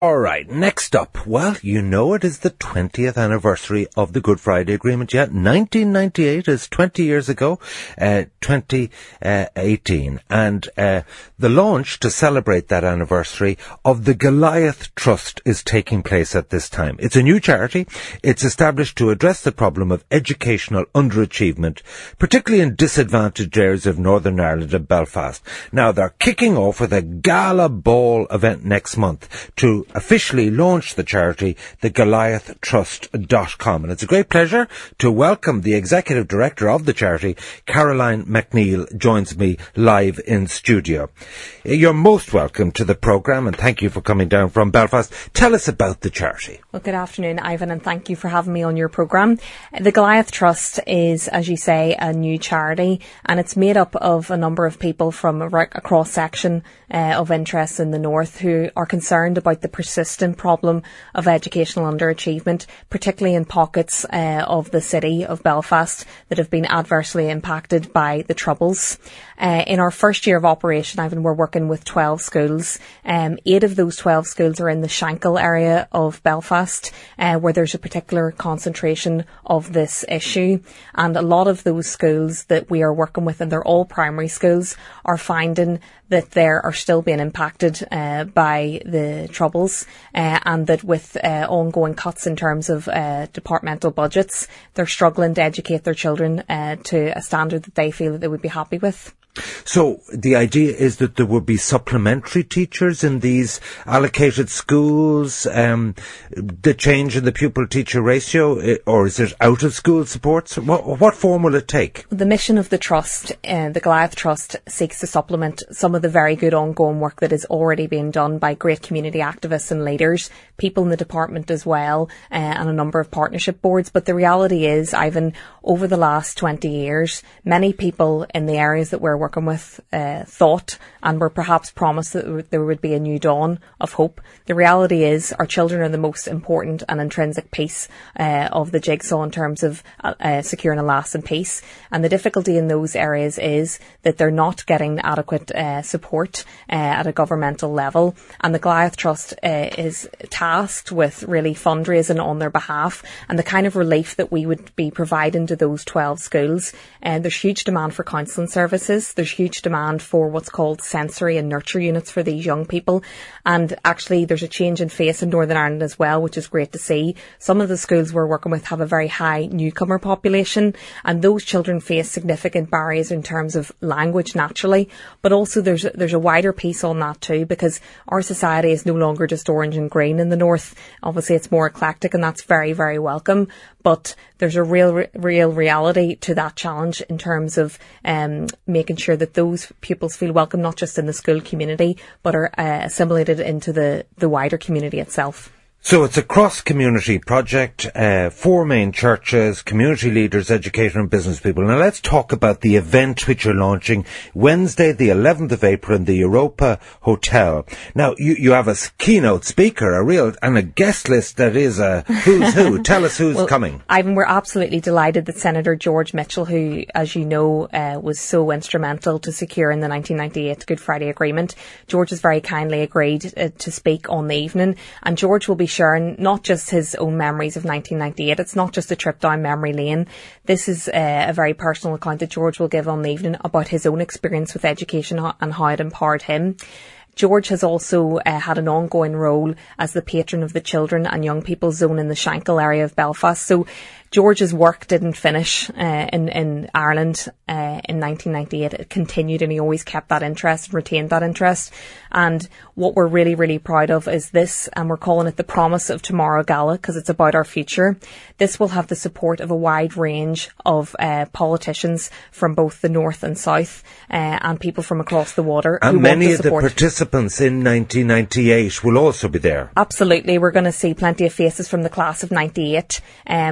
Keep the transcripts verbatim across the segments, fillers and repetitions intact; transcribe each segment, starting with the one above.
All right, next up, well, you know it is the twentieth anniversary of the Good Friday Agreement. Yeah, nineteen ninety-eight is twenty years ago, uh, twenty eighteen. And uh, the launch to celebrate that anniversary of the Goliath Trust is taking place at this time. It's a new charity. It's established to address the problem of educational underachievement, particularly in disadvantaged areas of Northern Ireland and Belfast. Now, they're kicking off with a gala ball event next month to officially launched the charity, the Goliath Trust dot com. And it's a great pleasure to welcome the Executive Director of the charity, Caroline McNeil, joins me live in studio. You're most welcome to the programme, and thank you for coming down from Belfast. Tell us about the charity. Well, good afternoon, Ivan, and thank you for having me on your programme. The Goliath Trust is, as you say, a new charity, and it's made up of a number of people from a, a cross-section uh, of interests in the north who are concerned about the persistent problem of educational underachievement, particularly in pockets uh, of the city of Belfast that have been adversely impacted by the Troubles. Uh, in our first year of operation, Ivan, we're working with twelve schools. Um, eight of those twelve schools are in the Shankill area of Belfast, uh, where there's a particular concentration of this issue. And a lot of those schools that we are working with, and they're all primary schools, are finding that they are still being impacted uh, by the Troubles, uh, and that with uh, ongoing cuts in terms of uh, departmental budgets, they're struggling to educate their children uh, to a standard that they feel that they would be happy with. So the idea is that there would be supplementary teachers in these allocated schools, um, the change in the pupil-teacher ratio, or is it out-of-school supports? What, what form will it take? The mission of the Trust, uh, the Goliath Trust, seeks to supplement some of the very good ongoing work that is already being done by great community activists and leaders, people in the department as well, uh, and a number of partnership boards. But the reality is, Ivan, over the last twenty years, many people in the areas that we're working with uh, thought and were perhaps promised that there would be a new dawn of hope. The reality is our children are the most important and intrinsic piece uh, of the jigsaw in terms of uh, uh, securing a lasting peace. And the difficulty in those areas is that they're not getting adequate uh, support uh, at a governmental level. And the Goliath Trust uh, is tasked with really fundraising on their behalf, and the kind of relief that we would be providing to those twelve schools. And uh, there's huge demand for counselling services. There's huge demand for what's called sensory and nurture units for these young people. And actually there's a change in face in Northern Ireland as well, which is great to see. Some of the schools we're working with have a very high newcomer population, and those children face significant barriers in terms of language naturally. But also there's, there's a wider piece on that too, because our society is no longer just orange and green in the north. Obviously it's more eclectic, and that's very, very welcome. But there's a real, real reality to that challenge in terms of um, making sure that those pupils feel welcome, not just in the school community, but are uh, assimilated into the, the wider community itself. So it's a cross-community project, uh, four main churches, community leaders, educators and business people. Now let's talk about the event which you're launching Wednesday the eleventh of April in the Europa Hotel. Now you, you have a keynote speaker, a real, and a guest list that is a who's who. Tell us who's well, coming. Ivan, we're absolutely delighted that Senator George Mitchell, who, as you know, uh, was so instrumental to securing the nineteen ninety-eight Good Friday Agreement. George has very kindly agreed uh, to speak on the evening, and George will be sharing not just his own memories of nineteen ninety-eight. It's not just a trip down memory lane. This is uh, a very personal account that George will give on the evening about his own experience with education and how it empowered him. George has also uh, had an ongoing role as the patron of the Children and Young People Zone in the Shankill area of Belfast. So George's work didn't finish uh, in, in Ireland uh, in nineteen ninety-eight. It continued, and he always kept that interest and retained that interest. And what we're really, really proud of is this, and we're calling it the Promise of Tomorrow Gala, because it's about our future. This will have the support of a wide range of uh, politicians from both the north and south, uh, and people from across the water. And who many want of the, support. the participants in nineteen ninety-eight will also be there. Absolutely. We're going to see plenty of faces from the class of ninety-eight, um, and that's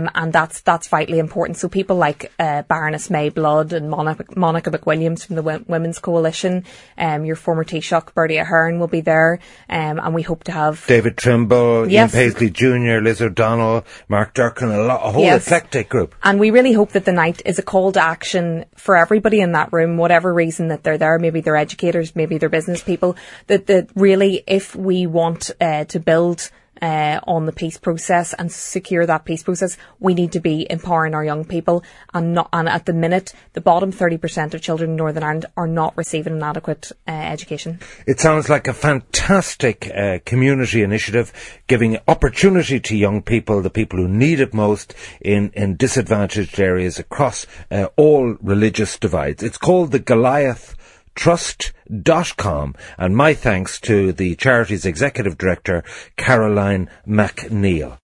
that's that's vitally important. So people like uh, Baroness May Blood and Monica, Monica McWilliams from the w- Women's Coalition, um, your former Taoiseach Bertie Ahern will be there, um, and we hope to have David Trimble, yes. Ian Paisley Junior, Liz O'Donnell, Mark Durkin, a, lot, a whole yes. eclectic group. And we really hope that the night is a call to action for everybody in that room, whatever reason that they're there. Maybe they're educators, maybe they're business people. That that really, if we want uh, to build Uh, on the peace process and secure that peace process, we need to be empowering our young people, and not, and at the minute, the bottom thirty percent of children in Northern Ireland are not receiving an adequate uh, education. It sounds like a fantastic uh, community initiative, giving opportunity to young people, the people who need it most, in, in disadvantaged areas across uh, all religious divides. It's called the Goliath Trust dot com, and my thanks to the charity's executive director, Caroline McNeil.